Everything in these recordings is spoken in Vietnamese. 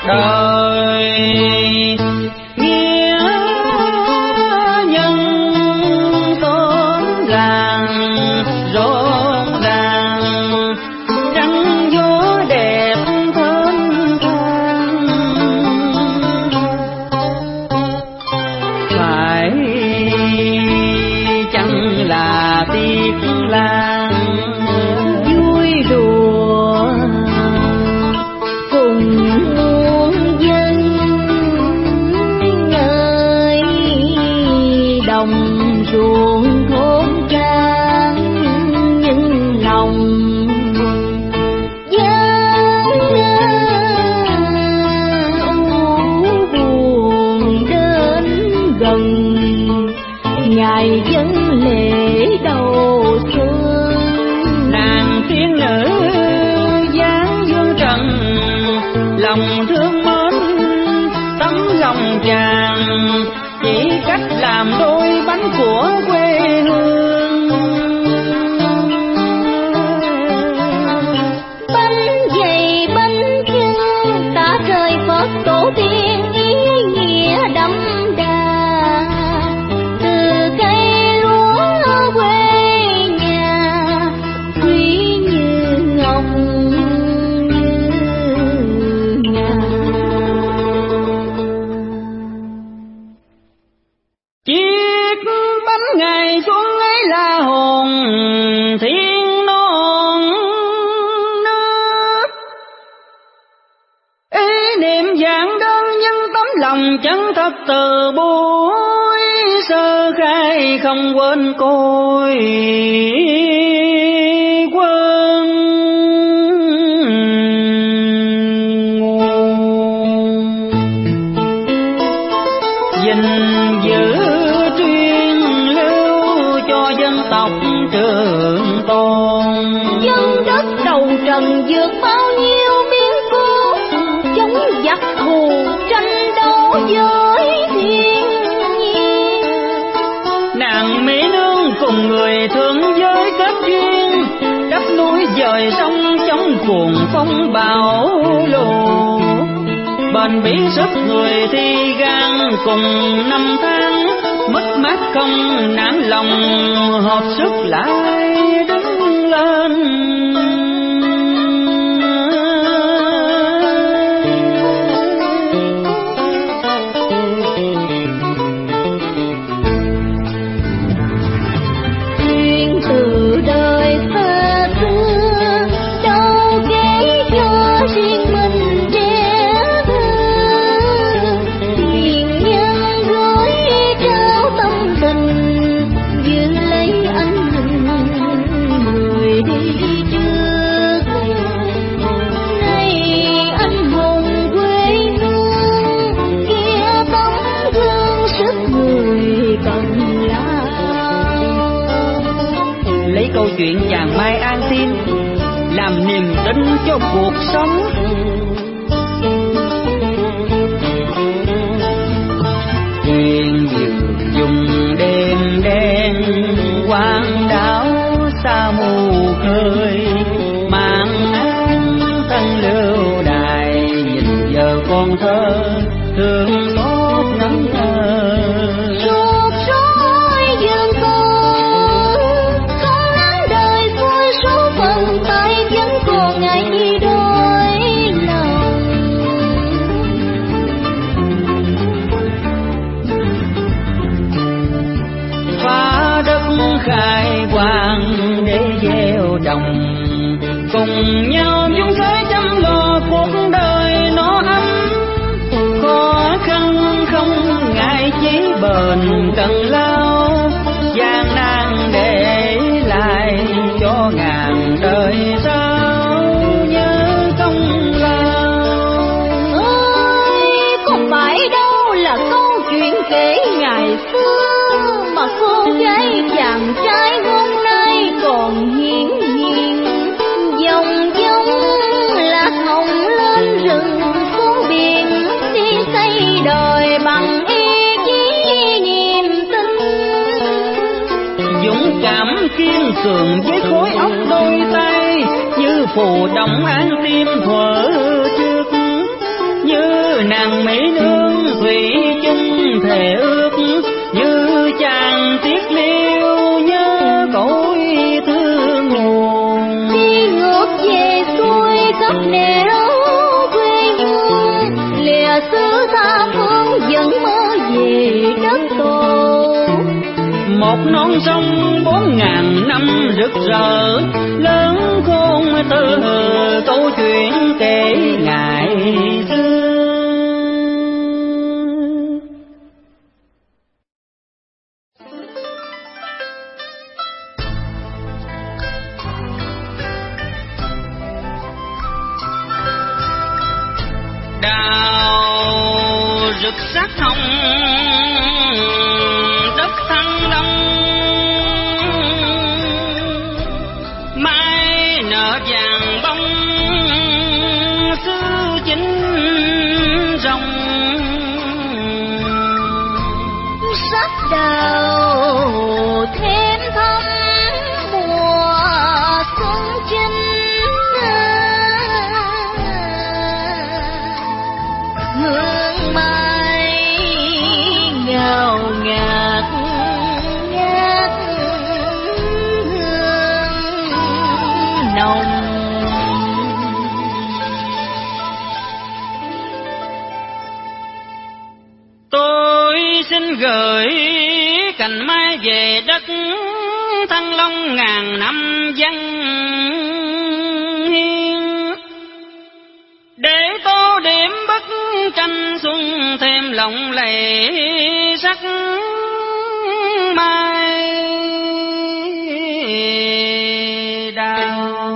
đời nghĩa nhân tóm làng rộn ràng, trăng gió đẹp thơm than. Phải chăng là tiếc làng vui đùa cùng muôn dân, ơi đồng ruộng thôn trang nhưng lòng gian buồn đến gần ngày dân lễ đầu xuân. Nàng tiên nữ dáng dương trần, lòng thương mến tấm lòng chàng, chỉ cách làm đôi bánh của quê hương. Bánh dày bánh chưng đã rời Phật tổ tiên, ý nghĩa đậm đà từ cây lúa quê nhà, quý như ngọc như ngà. Chiếc bánh ngày xuân ấy là hồn thiên non nước, ý niệm giản đơn nhưng tấm lòng chân thật từ buổi sơ khai, không quên cội quân nguồn, gìn giữ truyền lưu cho dân tộc trường tồn. Dân đất đầu trần vượt bao nhiêu biến cố, chống giặc thù tranh đấu với thiên nhiên. Nàng Mỹ Nương cùng người thương giới kết duyên, đắp núi dời sông chống cuồng phong bão lù. Bền bỉ sức người thi gan cùng năm tháng, mất mát không nản lòng, hợp sức lại đứng lên. Duyên từ đời xa xưa, đâu kể cho riêng mình trẻ thơ. Tiền nhân gối trao tâm tình, giữ lấy anh hùng người đi trước. Này anh hùng quê hương, kia tấm gương sức người cần lao. Lấy câu chuyện chàng Mai An Tiên làm niềm tin cho cuộc sống. Thuyền dừng dùng đêm đen, quang đảo xa mù khơi, mang án thân lưu đài, nhìn giờ con thơ thương xót ngắm thơ. Suốt soi dương con nắng đời vui số phận, tay vẫn còn ngày đôi lòng. Phá đất khai quang để gieo trồng, cùng nhau dung thế chăm lo cuộc đời nó ấm. Khó khăn không ngại chí bền cần lao, gian nan để lại cho ngàn đời sau nhớ công lao. Ơi không phải đâu là câu chuyện kể ngày xưa, mà cô gái chàng trai hôm nay còn hiển nhiên. Dòng dông lạc hồng lên rừng xuống biển, đi xây đời bằng ý chí niềm tin. Dũng cảm kiên cường với khối óc đôi tay, như phù đồng an tim thuở trước, như nàng mỹ nương thủy chung thề ước, như chàng tiếc liêu nhớ cõi thương nguồn. Đi ngược về xuôi khắp nẻo quê hương, lìa xứ tha phương vẫn mơ về đất tổ. Một non sông 4000 năm rực rỡ, lớn khôn từ câu chuyện kể ngày xưa. Đào rực sắc hồng đất thăng đông, mai nở vàng bông xứ chính rồng. Sắc đào thêm thắm mùa xuân chinh, hương mai ngào ngạt ngát hương nồng. Tôi xin gửi cành mai về đất Thăng Long ngàn năm văn hiên, để tô điểm bức tranh xuân thêm lộng lẫy sắc mai đào.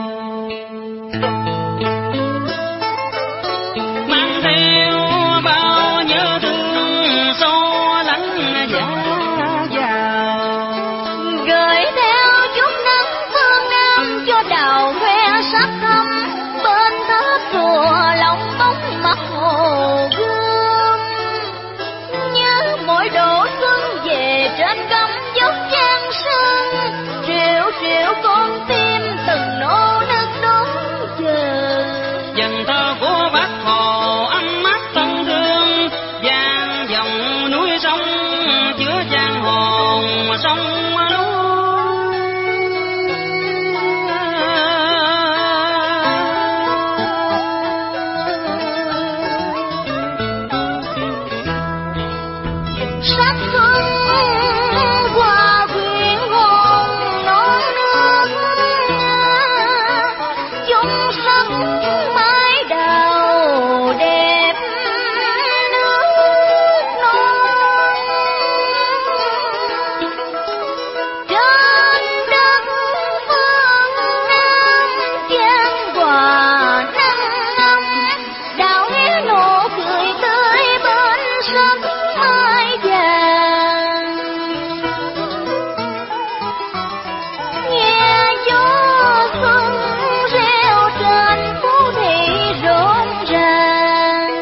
Mang theo bao nhớ thương xô lắng giá vào, Gửi theo chút nắng phương Nam cho đào khoe sắc thắm, bên tháp chùa lòng bóng mặt hồ gươm. Nhớ mỗi độ xuân về trên cắm dốc trang sơn, triệu triệu con tim từng nô nức đón chờ. dần thơ của Bác Hồ ấm mắt thân thương, vang dòng núi sông chứa chan hồn sông núi. Sắc xuân qua quyện hồn non nước, chung sắc mái đào đẹp nước non. Trên đất phương Nam chan hòa nắng năm, đào nghe nụ cười tươi bên sắc mai vàng. Nghe gió xuân reo trên phố thị rộn ràng,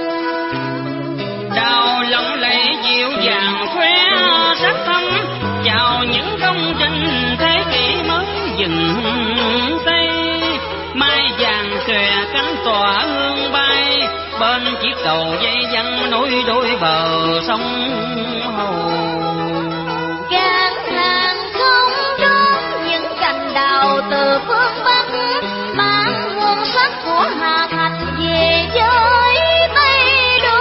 Đào lộng lẫy dịu dàng khoe sắc thắm, chào những công trình thế kỷ mới dừng tay. Mai vàng xòe cánh tỏa hương bay, bên chiếc cầu dây văng nối đôi bờ sông Hồ. gan hàng không đón những cành đào từ phương Bắc, mang hương sắc của Hà Thành về với Tây Đô.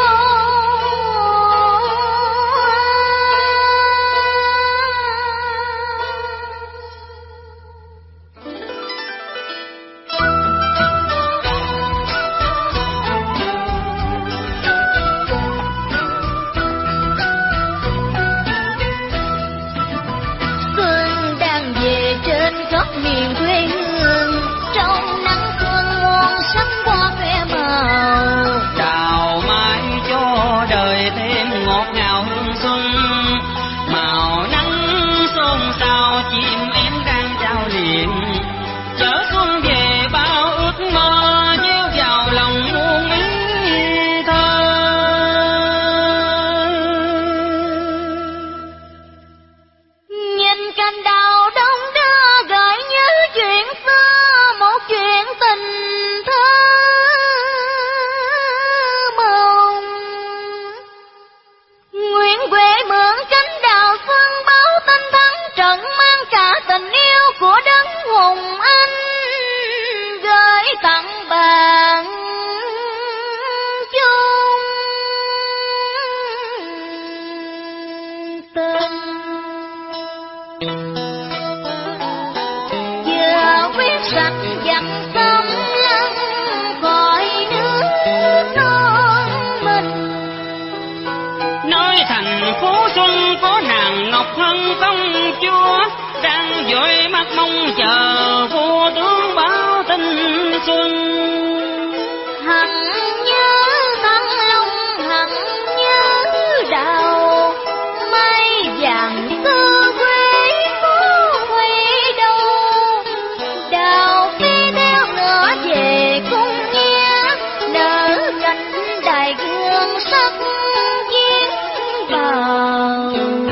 Phú Xuân có nàng Ngọc Hân công chúa, đang vội mắt mong chờ vua tướng báo tin xuân. Hằng nhớ Thăng Long, hằng nhớ Đào, mai vàng xưa quê phố huy đâu. Đào phi theo ngựa về cung nghe, nở cánh đài gương sắc chiến bào.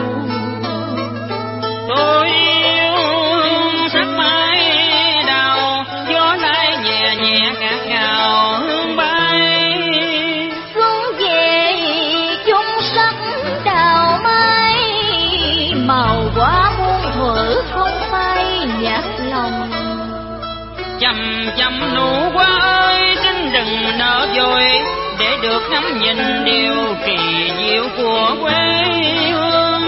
Tôi yêu sắc mai đào, gió lái nhẹ nhẹ ngạt ngào hương bay. Xuân về chung sắc đào mai, màu quả muôn thuở không phai nhạt lòng. Chầm chầm nụ hoa ơi, xin đừng nở vội, để được ngắm nhìn điều kỳ diệu của quê hương.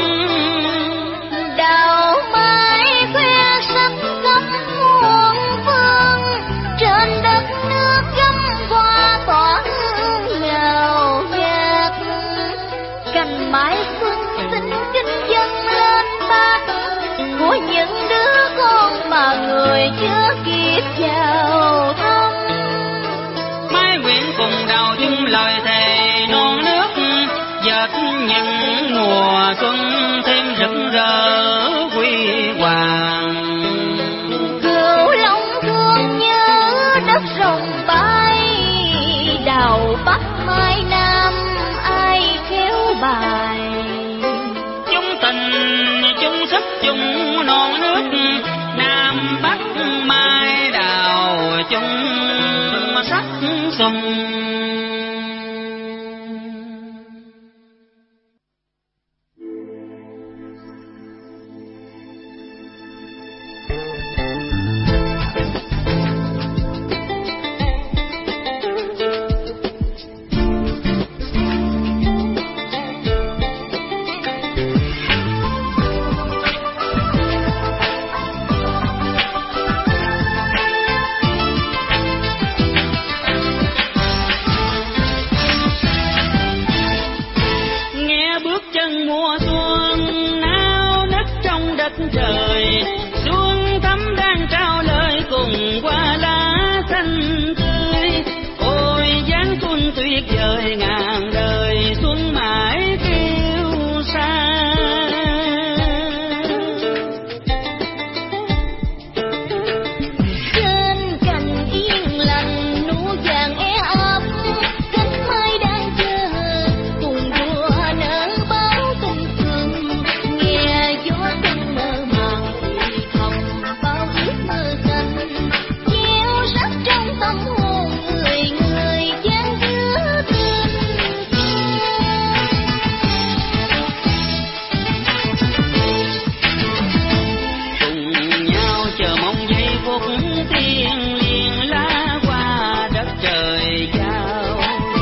Đào mai khoe sắc khắp muôn phương, trên đất nước gấm hoa tỏa hương ngào ngạt. Cành mai xuân xinh kính dâng lên bát, của những đứa con mà người chưa kịp chào thăm. Mai nguyện cùng đào chung lời thề non nước, dệt những mùa xuân thêm rực rỡ huy hoàng. Cửu Long thương nhớ đất rồng bay, đào Bắc mai Nam ai khéo bài. Chung tình chung sức chung non nước, Nam Bắc mai đào chung sắc xuân. Trời xuân thắm đang trao lời cùng qua lá xanh tươi, ôi dáng xuân tuyệt vời ngàn đời xuân mãi kêu xa. Trên cành yên lành nụ vàng e ấp, cánh mai đang chờ cùng đua nở báo tình thương. Nghe gió xuân mơ màng thầm bao ước mơ xanh, gieo sắc trong tâm hồn người người chan chứa tình Cùng nhau chờ mong giây phút thiêng liêng, lá qua đất trời giao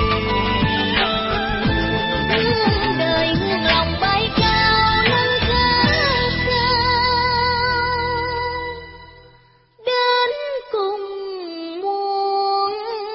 hương đời hương lòng bay cao lên khát khao, đến cùng muôn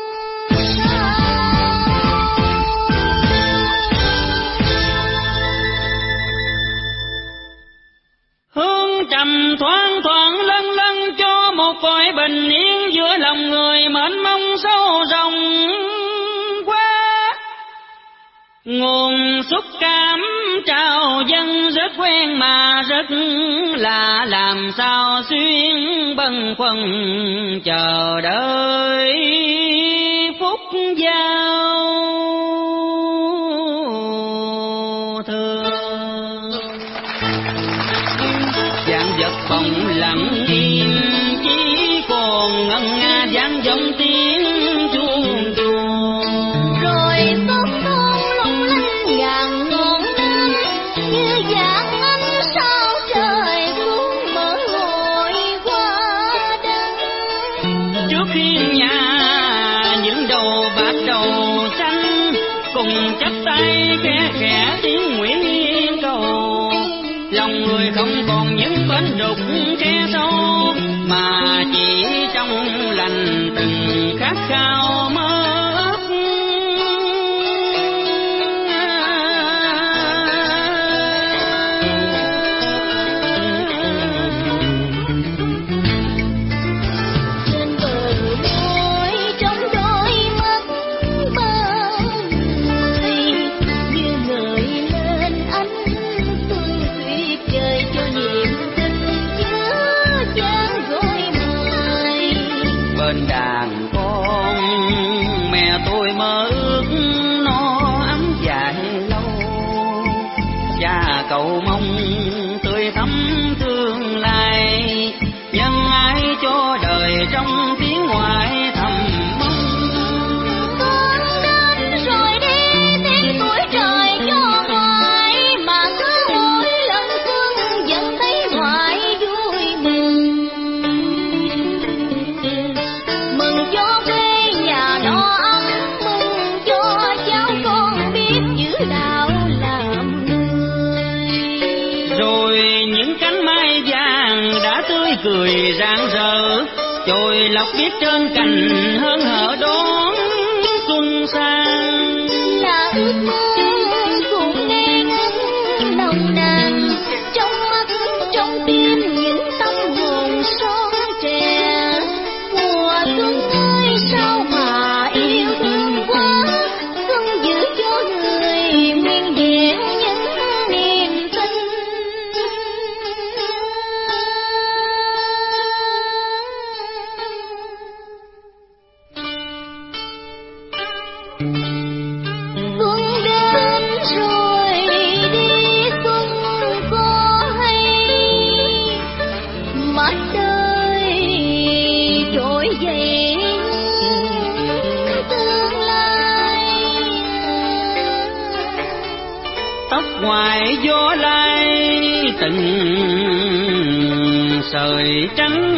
hương trầm thoáng thoảng lân lân cho một cõi bình yên giữa lòng người mênh mông sâu rộng quá. Nguồn xúc cảm trao dâng rất quen mà rất lạ, làm sao xuyên bâng khuâng chờ đợi phút giao thương. Dạng vật bỗng lặng im, chỉ còn ngân nga vang vọng tiếng chuông chuông. rồi sớm thôn lung linh ngàn ngọn nắng, như dạng ánh sao trời xuống mở hội qua đất. Trước khi nhà những đầu bạc đầu xanh, cùng chắp tay khẽ khẽ tiếng nguyện cầu. Lòng người không còn những bến đục khe sâu, mà chỉ trong lành từng khát khao mơ ước. cười rạng rỡ, chồi lộc biết trên cành hớn hở đón xuân sang. Là ước mơ cuộn ngang nồng nàn, trong mắt trong tim những tâm hồn son trẻ. Mùa xuân ơi sao mà yêu thương quá, xuân giữ cho người nguyên vẹn những niềm tin. Xuân đến rồi đi, xuân có hay mặt đời trỗi dậy tương lai. Tóc ngoài gió lai từng sợi trắng,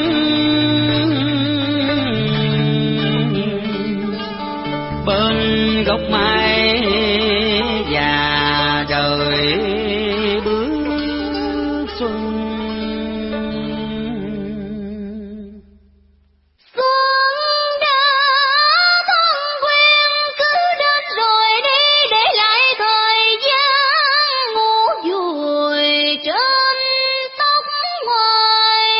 bên gốc mai già đời bước xuân. Xuân đã thân quen cứ đến rồi đi, để lại thời gian ngủ vùi trên tóc ngoài.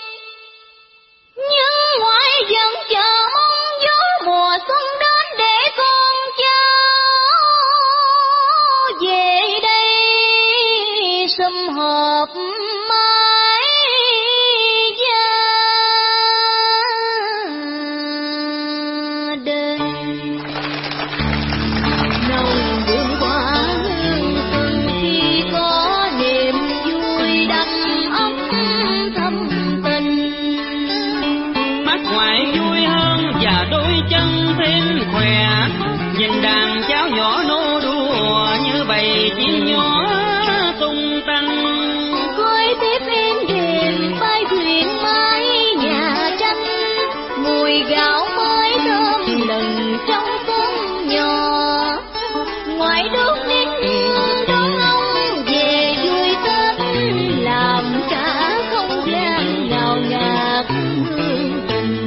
Nhưng ngoại vẫn chờ mong gió mùa xuân đến để con cháu về đây sum họp mái gia đình. Nồng vườn hoa hương xuân khi có niềm vui đầm ấm thâm tình. Mắt ngoài vui hơn và đôi chân thêm khỏe, nhìn đàn cháu nhỏ nô đùa như bầy chim nhỏ tung tăng. Coi tiếp em đềm vai thuyền mái nhà tranh, mùi gạo mới thơm lừng trong cuốn nhỏ. Ngoài đốt nén hương đón ông về vui Tết, làm cả không gian ngào ngạt hương tình.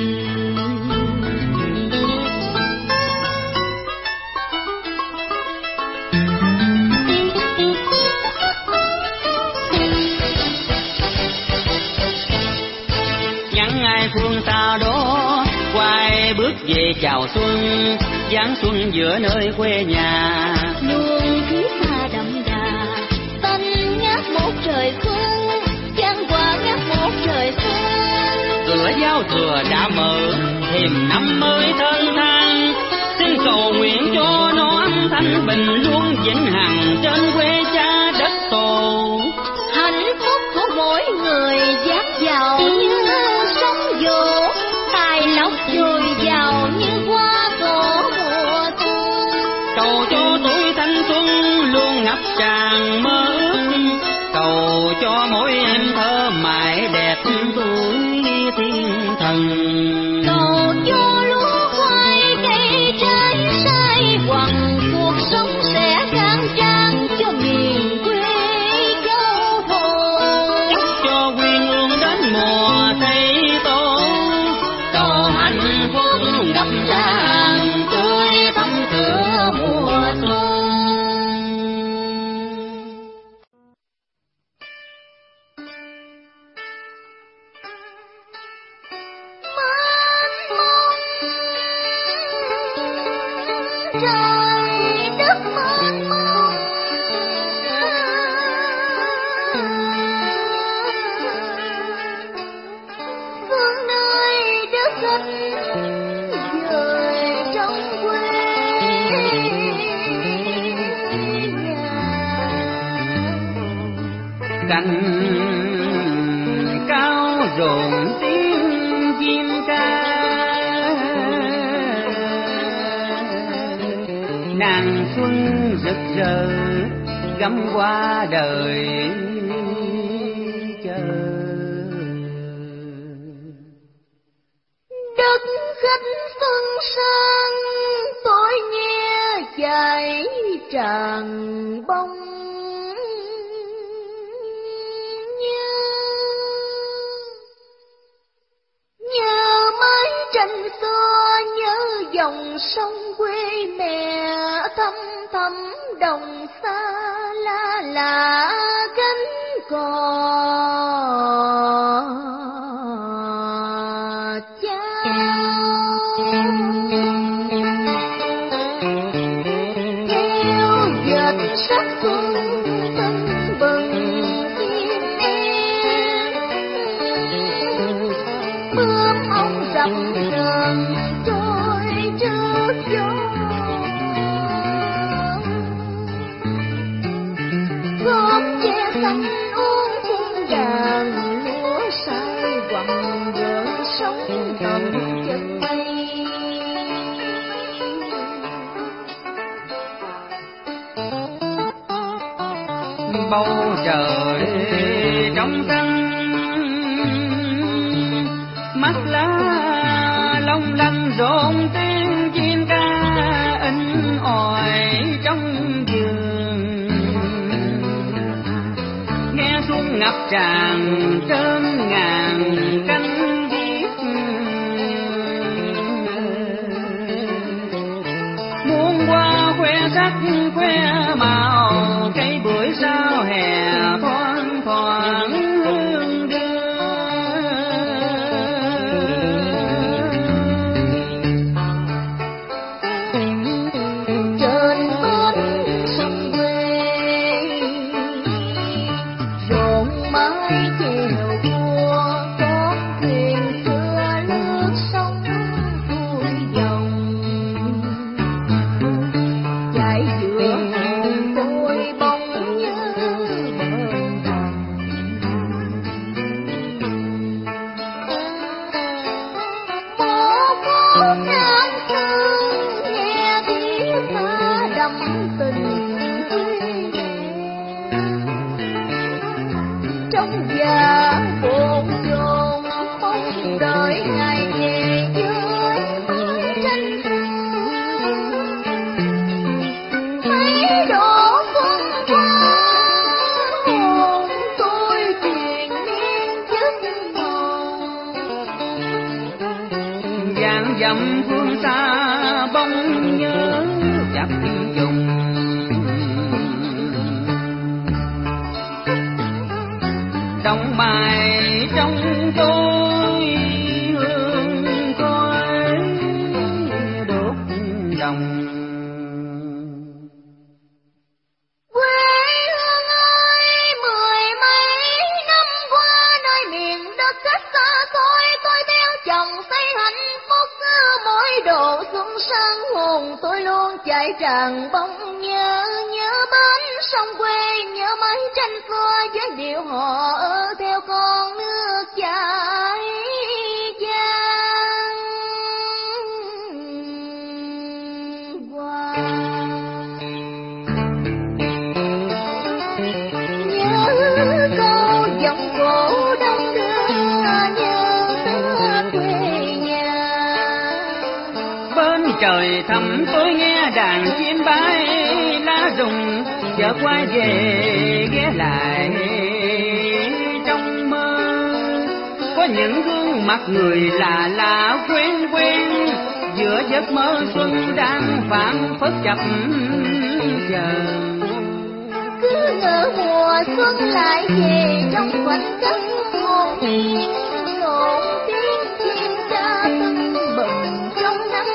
Nhắn ai phương xa đó, quay bước về chào xuân, dáng xuân giữa nơi quê nhà. Luồng khí xa đậm đà, tanh ngát một trời xuân, chan hòa ngát một trời xuân. Cửa giao thừa đã mở, thềm năm mới thênh thang, xin cầu nguyện cho nó âm thanh bình luôn vĩnh hằng trên quê cha đất tổ. Hạnh phúc của mỗi người dạt dào như sóng vỗ, tài lộc dồi dào như hoa cỏ mùa xuân. Cầu cho tuổi thanh xuân luôn ngập tràn mơ ước, cầu cho mỗi em thơ mãi đẹp tuổi thiên thần. Cầu cho lúa khoai cây trái sai quằn, cuộc sống sẽ khang trang cho miền quê châu hồn. Chúc cho quê hương đến mùa thay tô, cầu hạnh phúc ngập tràn tươi thắm cửa mùa xuân. Mênh mông trời đất mênh mông, phương nơi đất xanh dời trong quê nhà. Cành cao rộn tiếng chim ca, nàng xuân rực rỡ gắm qua đời chờ. Đất khách xuân sang tôi nghe chảy tràn bông nhớ. tranh xưa nhớ dòng sông quê mẹ, thăm thăm đồng xa la là cánh cò theo dệt sắc xuân tưng bừng chim én, bướm ông dập dờn trôi trước gió, gót che xanh uốn trên đàn lúa say quằn vỡ sóng tầm chân mây. Bầu trời trong xanh, mắt lá long lanh rộn tiếng chim ca in ỏi trong vườn, nghe xuân ngập tràn trên ngàn cánh viết, muôn hoa khoe sắc khoe màu, cây bưởi sao hè thoáng thoảng hương đưa. Trên bến sông quê rộn mái chèo cua, có thuyền xưa lướt sông vui dòng, chảy giữa hồn tôi bóng nhớ bờ đồng. Một khúc ngang thương nghe tiếng ca đậm tình quê mẹ, trong già bồn chồn mong đợi ngày về với mái tranh mấy độ xuân qua, hồn tôi truyền miên giấc mộng. Vàng dặm phương xa bóng nhớ chập trùng, đông mai trong tôi hương khói đốt đồng. Quê hương ơi, mười mấy năm qua nơi miền đất khách xa xôi, tôi theo chồng xây hạnh phúc. Mỗi độ xuân sang hồn tôi luôn chảy tràn bóng nhớ, nhớ bến sông quê, nhớ mái tranh xưa với điệu hò theo con nước chảy vang qua. Nhớ câu giọng cổ đông đưa, nhớ xưa quê nhà. Bên trời thẳm tôi nghe đàn chim bay lá rụng, chợt quay về ghé lại trong mơ, có những gương mặt người lạ lạ quen quen, giữa giấc mơ xuân đang phảng phất chập chờ. Cứ ngỡ mùa xuân lại về trong khoảnh khắc hồn nhiên, rộn tiếng chim ca tưng bừng trong nắng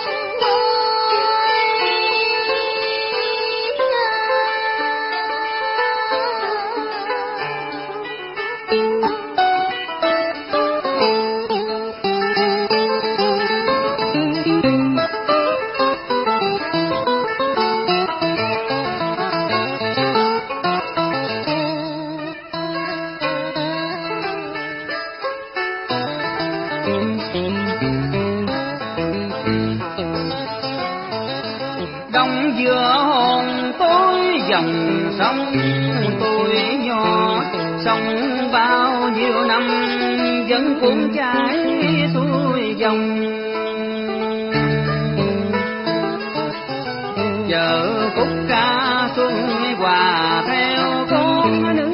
đông giữa hồn tôi dòng sông tuổi nhỏ, sông bao nhiêu năm vẫn cuốn chảy xuôi dòng. Chờ khúc ca xuân hòa theo con nước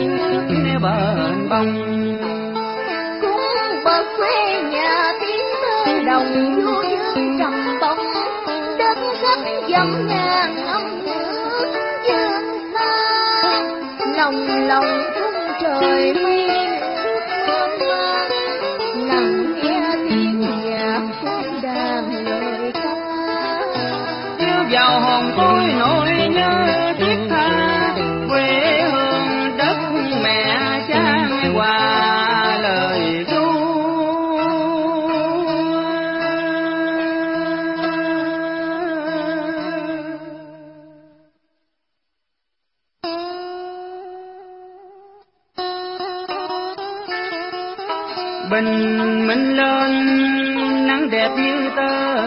bền bông, cung bờ quê nhà tiếng thơ đồng vô dương trầm bổng, đất sắc dầm ngàn năm nước dân xa, lòng lòng khung trời mây mang, lặng nghe tiếng nhạc cung đàn lời ca. Yêu vào hồn tôi nỗi nhớ thiết tha, quê hương đất mẹ cha hòa lời ru. Bình minh lên nắng đẹp như tơ,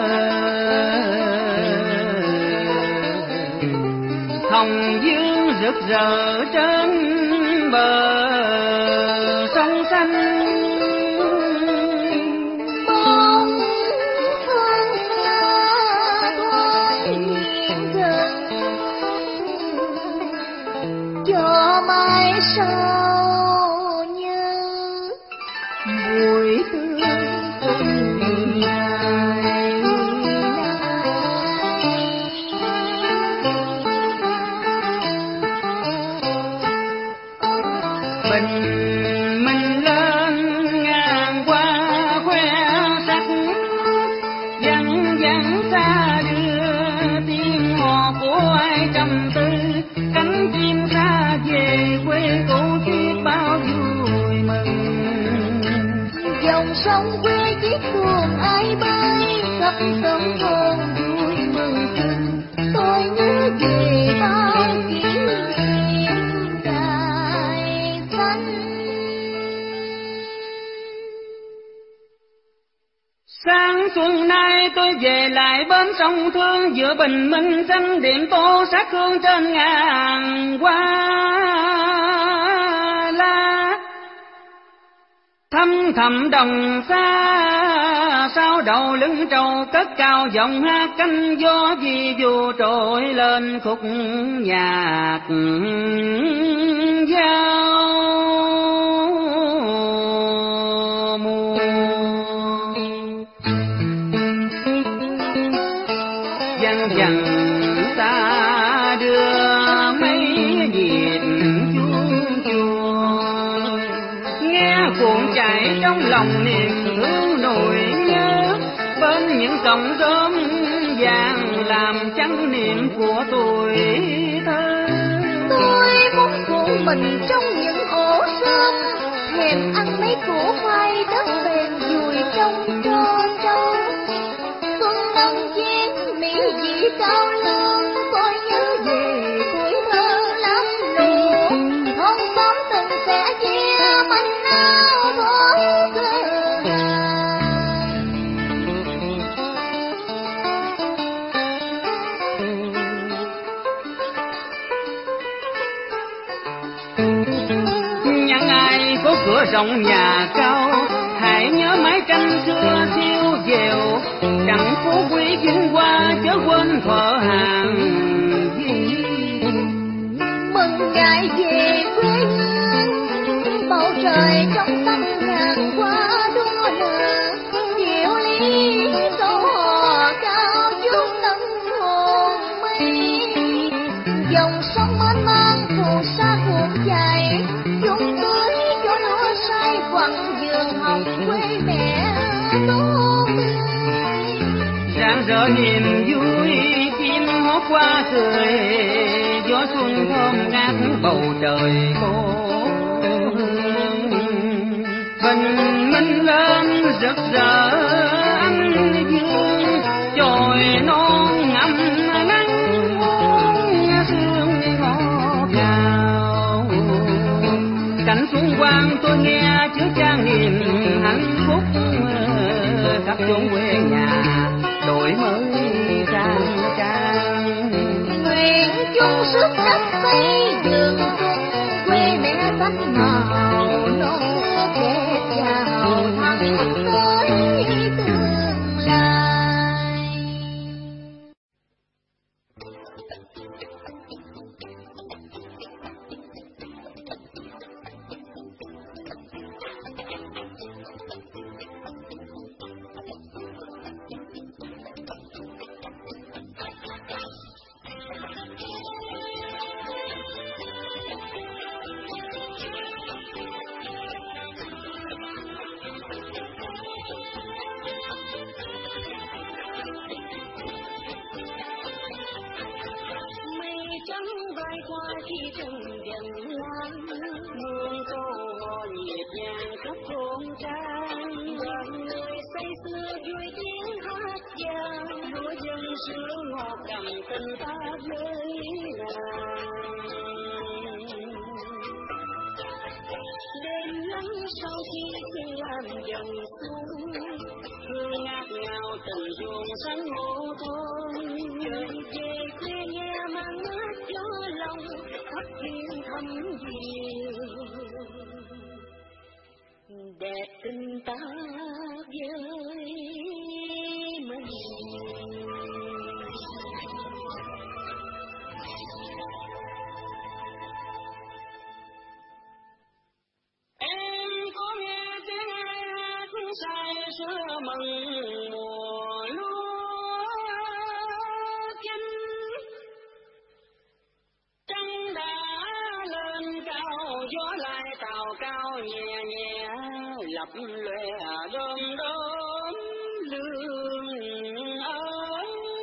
hồng dương rực rỡ trên bờ sông xanh. Bóng phương xa thoáng gần, cho mai sau như buổi tương cùng ngày Bình minh lên ngàn qua khoe sắc, vắng vắng xa đưa tiếng hò của ai trầm tư. Cánh chim xa về quê cũ chiếc bao vui mừng. dòng sông quê chiếc xuồng ai bơi khắp sông hồn vui mừng tình. Tôi nhớ về bao kỷ niệm dài xanh. Sáng xuân nay tôi về lại bến sông Thương, giữa bình minh xanh điện tô sắc hương trên ngàn hoa la. Thăm thầm đồng xa sau đầu lưng trầu, cất cao giọng hát canh gió vì dù trỗi lên khúc nhạc giao mùa. Văng vẳng ta đưa mấy nhịp chuông chùa, nghe cuộn chảy trong lòng niềm thương nỗi nhớ. Bên những cọng rơm vàng làm trắng niệm của tuổi thơ. Tôi muốn cuộn mình trong những ổ sớm, thèm ăn mấy củ khoai đất bền dùi trong cho trâu. Xuân nồng chén mỹ vị cao lương, tôi nhớ về tuổi thơ lắm lù. Thôn xóm từng sẽ chia manh áo mỗi cơ. Nhắn ai có cửa rộng nhà cao, hãy nhớ mái tranh xưa siêu dèo. Chẳng phú quý vinh hoa chớ quên thợ hàng gì. Mừng ngày về quê hương, bầu trời trong xanh ngàn hoa đua nở. Diệu ly câu hò cao chút tận hồn mây. Dòng sông mênh mang phù sa cuộn dài, chung tưới cho lúa say quặng vườn hồng quê mẹ tô tươi. Rạng rỡ niềm vui chim hót qua cười, gió xuân thơm ngát bầu trời khô hương. Bình minh lên rực rỡ ánh dương, chồi non ngậm nắng sương ngõ cao. Cảnh xuân quang tôi nghe chứa chan niềm hạnh phúc, khắp chốn quê nhà đổi mới trang trang. Nguyện chung sức đất xây dựng quê mẹ xanh màu non nước đẹp chào thẳng tới tương lai. bay qua khi trăng dần lan, muôn câu hò nhịp nhàng khắp thôn trang. Đoàn người say sưa vui tiếng hát vang, lúa dân sữa ngọt đậm tình ta với nàng. Đêm lắng sau khi thiên làm dần xuống, hương ngát ngào từng chuông sáng ngô thôn. Trời về khuya nghe mang mát gió lòng, khắp thiên thăm diều đẹp tình ta với mình. Em có nghe tiếng hát say sưa mừng mùa lúa chín, trăng đã lên cao gió lại tàu cao nhẹ nhẹ lập lòe đom đóm lương ơi.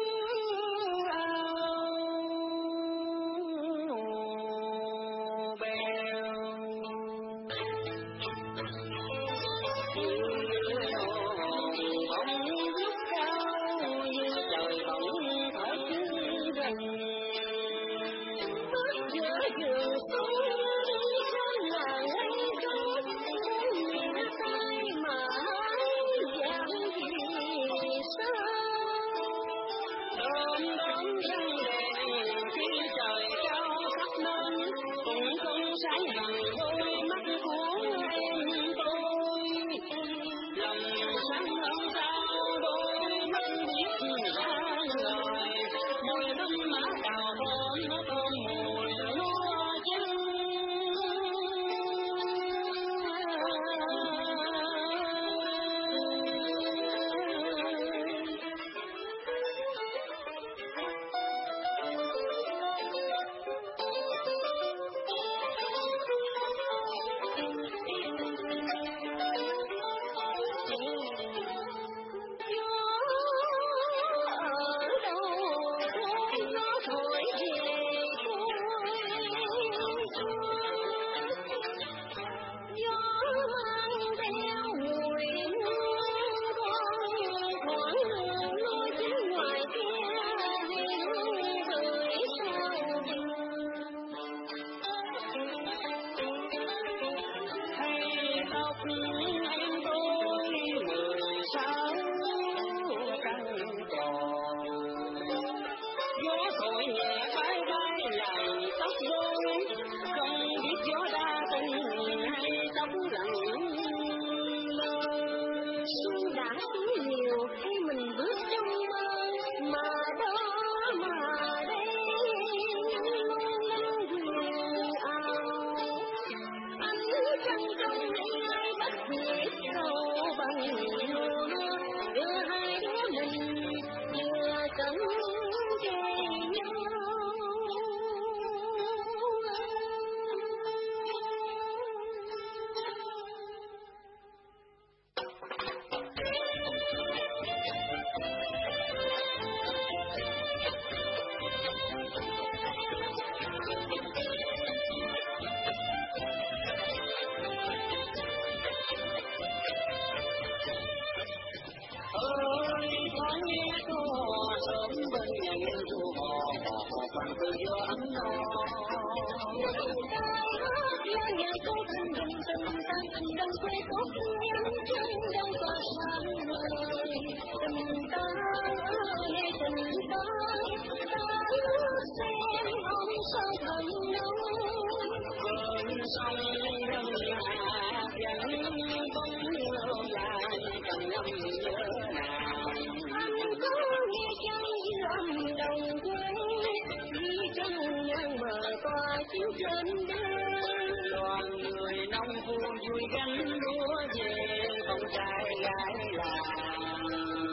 Đoàn người nông phu vui gánh lúa về, con trai gái làng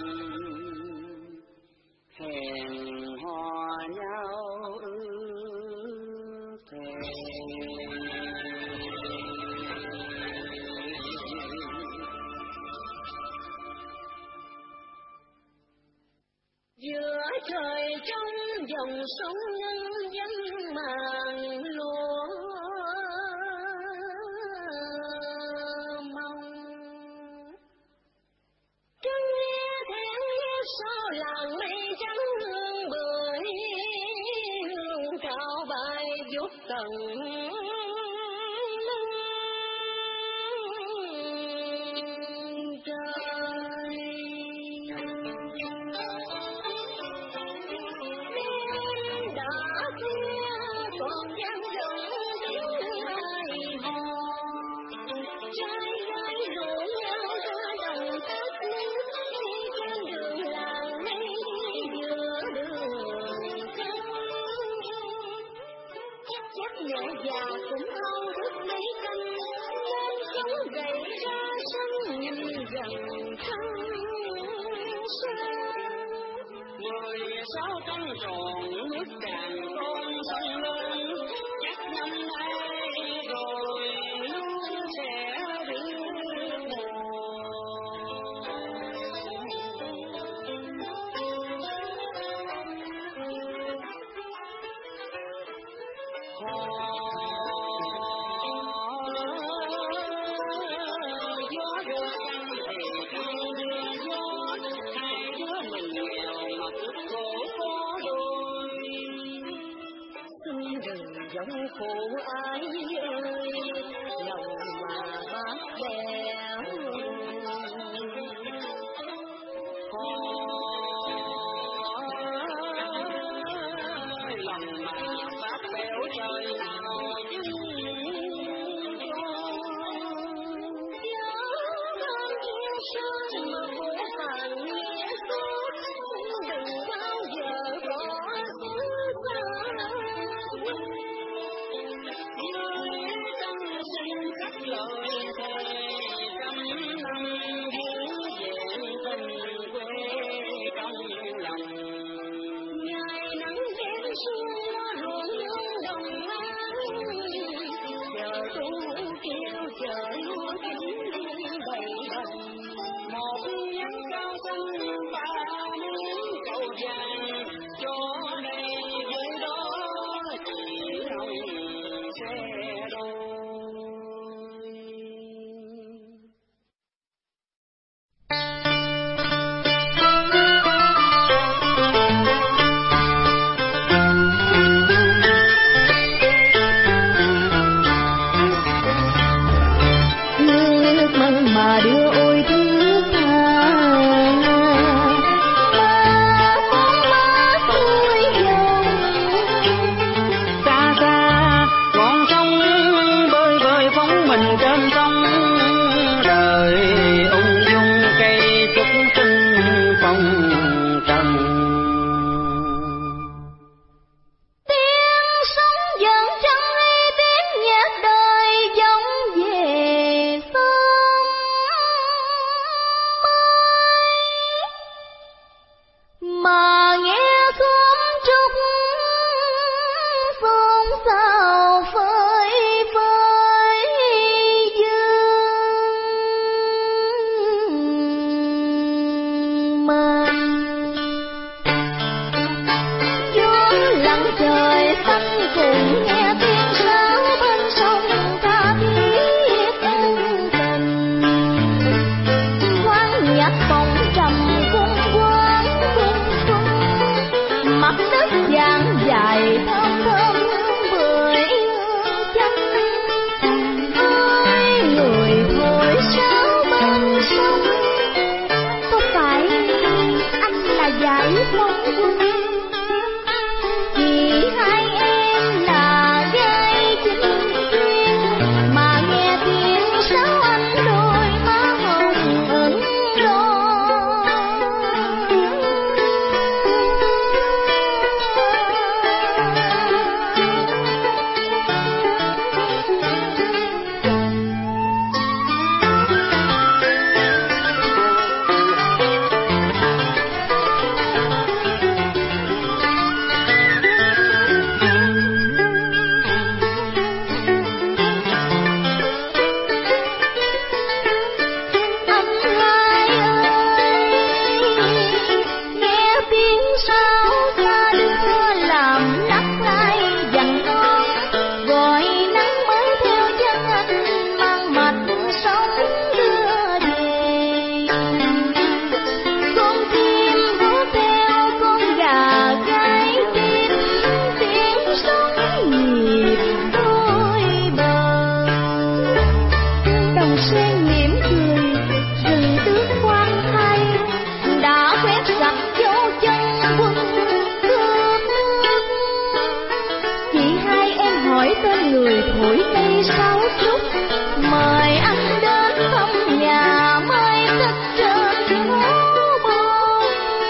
hẹn hò nhau thề. Giữa trời trong dòng sông nhân dân mà cao bay vút tận già cũng hâu thức mấy canh nên sống dậy ra sân nhìn dần thăng sơn 16 cánh tròn nước tràn con sông lớn chắc năm nay rồi nước sẽ đưa mùa. Giống khổ ai ơi lòng mà bác bèo lòng mà bác béo trời nào hỏi tên người thổi cây sáo trúc, mời anh đến thăm nhà mới cất trên phố bông.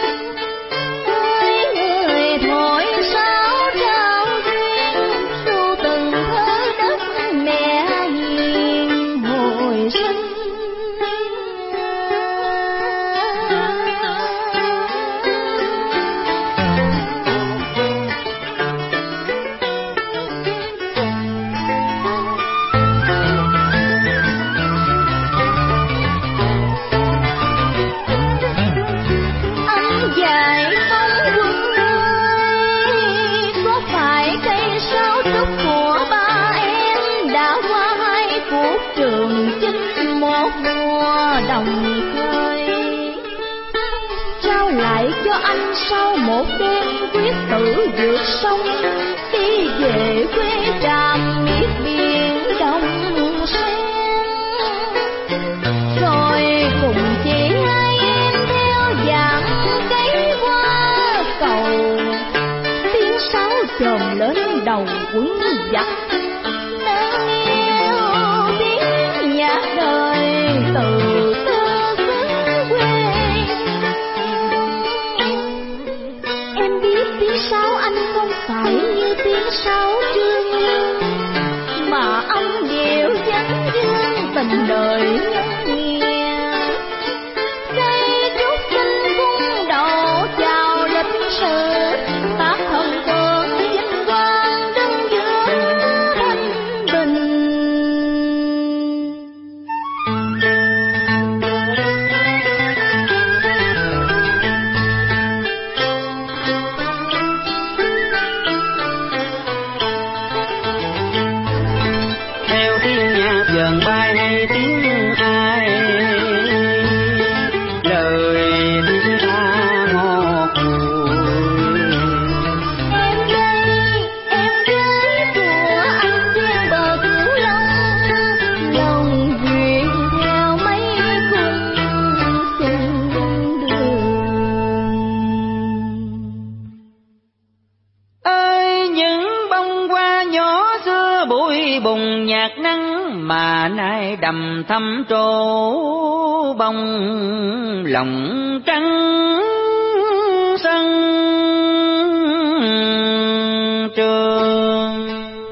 Ơi người thổi sáo trao duyên, ru từng thơ đất mẹ hiền hồi sinh. Đồng khơi trao lại cho anh sau một đêm quyết tử vượt sông, đi về quê tràm miệt biển Đông Sen. Rồi cùng chị hai em theo dàn cây qua cầu, tiếng sáo chồm lên đầu quấn giặc, nâng niu tiếng nhạc đời từ sao anh không phải như tiếng sáo trương lưu, mà âm điệu vắng dương tình đời nhân nghĩa. Cây trúc tinh cung đầu chào lịch sử, tác thần tượng vinh quang đứng giữa thanh bình. dần bay hay tiếng ai, lời tiếng ca ngọt ngùi. Em gái của anh ven bờ Cửu Long, lòng duyên theo mấy khung xuân đường. Ơi những bông hoa nhỏ xưa bụi bùng nhạt nắng, mà nay đầm thắm trổ bông lòng trắng sân trường.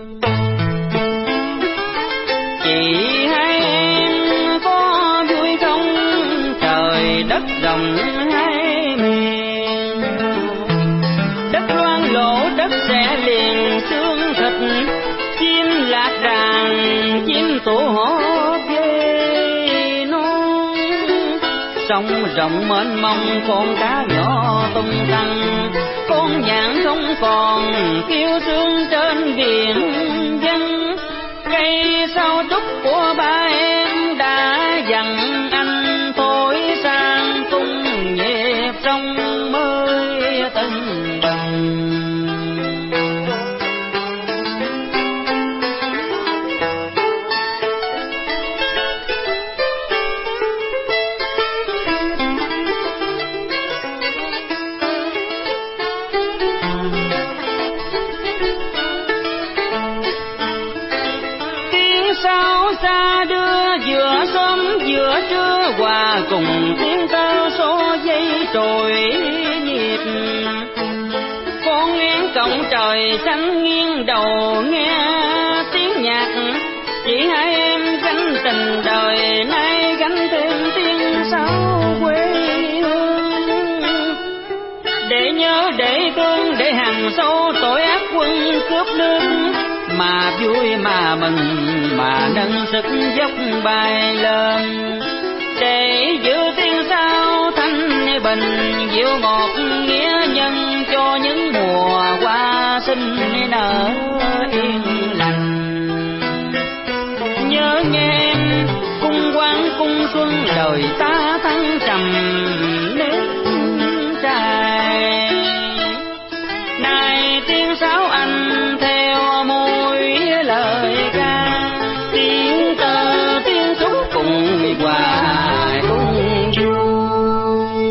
Chị hai em có vui không, trời đất rộng hai miền, đất loang lổ đất sẽ liền xương thịt, chim lạc đàn chim tổ hót về non, sông rộng mênh mông con cá nhỏ tung tăng, con nhạn không còn kêu sương trên biển dân. Cây sao trúc của ba em đã dặn anh thôi sang cung nhịp sông mới tân bằng. Xa đưa giữa sớm giữa trưa hòa cùng tiếng tơ số dây trồi nhịp. Con én cổng trời xanh nghiêng đầu nghe tiếng nhạc, chỉ hai em gánh tình đời nay gánh thêm tiếng sáo quê hương. Để nhớ để thương để hàng sâu tội ác quân cướp nước, mà vui mà mừng mà nâng sức dốc bài lên, để giữ tiếng sao thanh bình dịu ngọt nghĩa nhân cho những mùa hoa sinh nở yên lành. Nhớ nghe em cung quang cung xuân đời ta thăng trầm nếp trai, này tiếng sáo